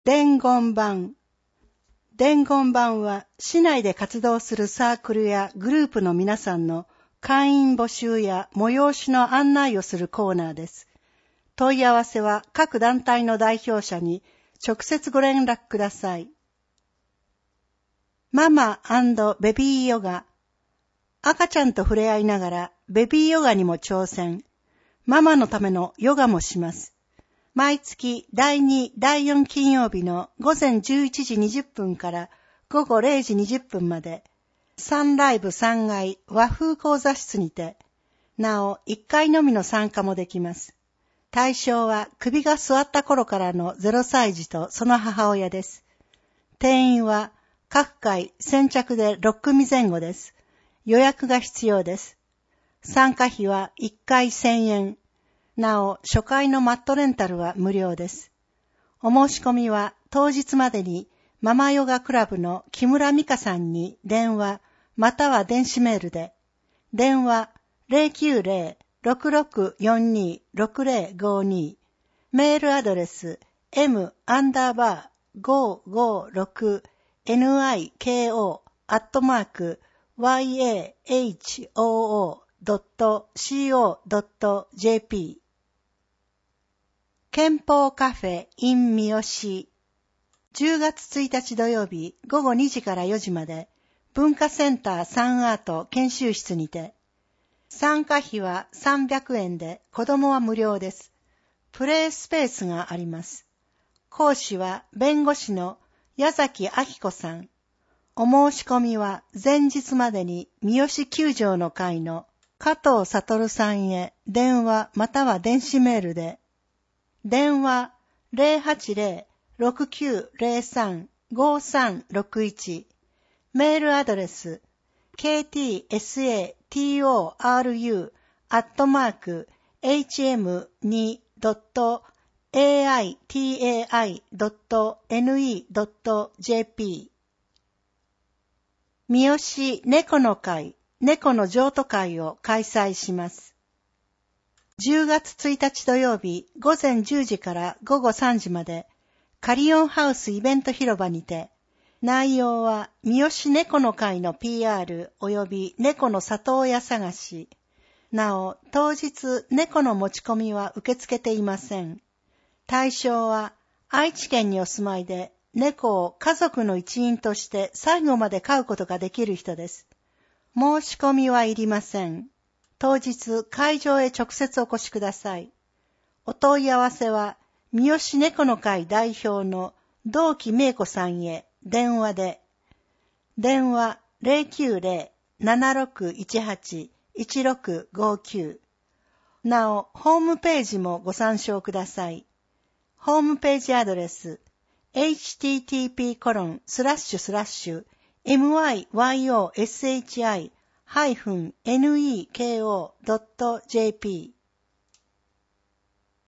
伝言板。伝言板は市内で活動するサークルやグループの皆さんの会員募集や催しの案内をするコーナーです。問い合わせは各団体の代表者に直接ご連絡ください。ママ&ベビーヨガ。赤ちゃんと触れ合いながらベビーヨガにも挑戦。ママのためのヨガもします。毎月第2、第4金曜日の午前11時20分から午後0時20分まで、サンライブ3階和風講座室にて、なお1回のみの参加もできます。対象は首が座った頃からの0歳児とその母親です。定員は各回先着で6組前後です。予約が必要です。参加費は1回1000円。なお、初回のマットレンタルは無料です。お申し込みは当日までにママヨガクラブの木村美香さんに電話または電子メールで、電話 090-6642-6052、メールアドレス m_555-niko@yahoo.co.jp。憲法カフェ in 三好。10月1日土曜日午後2時から4時まで文化センターサンアート研修室にて、参加費は300円で子供は無料です。プレイスペースがあります。講師は弁護士の矢崎明子さん。お申し込みは前日までに三好球場の会の加藤悟さんへ電話または電子メールで、電話 080-6903-5361、メールアドレス ktsatoru@hm2.aitai.ne.jp。 三好猫の会、猫の譲渡会を開催します。10月1日土曜日午前10時から午後3時までカリオンハウスイベント広場にて、内容は三好猫の会の PR 及び猫の里親探し。なお、当日猫の持ち込みは受け付けていません。対象は愛知県にお住まいで猫を家族の一員として最後まで飼うことができる人です。申し込みはいりません。当日会場へ直接お越しください。お問い合わせは三好猫の会代表の道木芽子さんへ電話で、電話 090-7618-1659。なお、ホームページもご参照ください。ホームページアドレス http://myyoshi-neko.jp